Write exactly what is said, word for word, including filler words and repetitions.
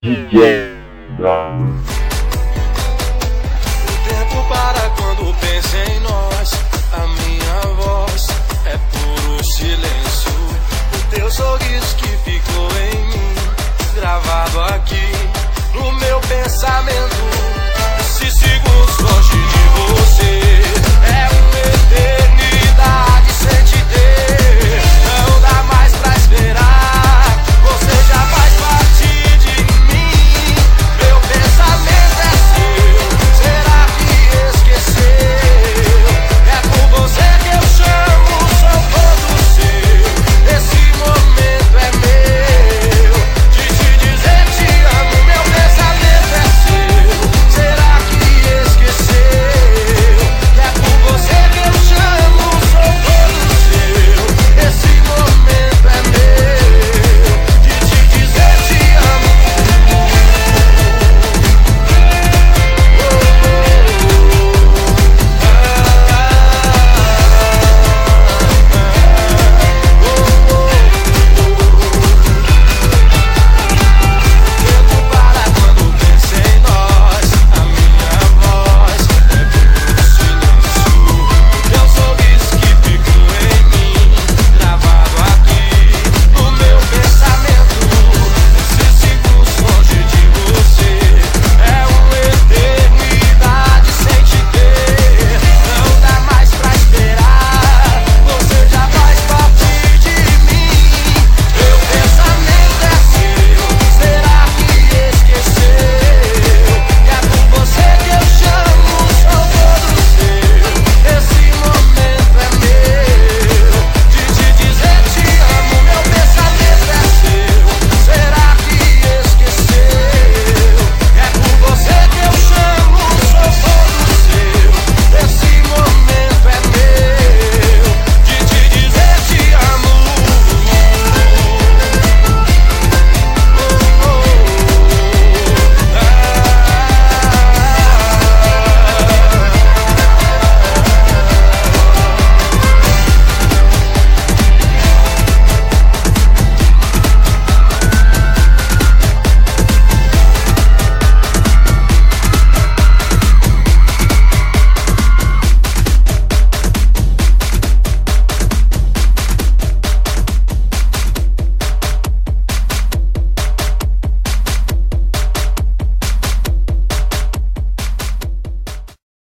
D J Brown. O tempo para quando penso em nós. A minha voz é puro silêncio. O teu sorriso que ficou em mim, gravado aqui no meu pensamento. Esses segundos longe de você é uma eternidade.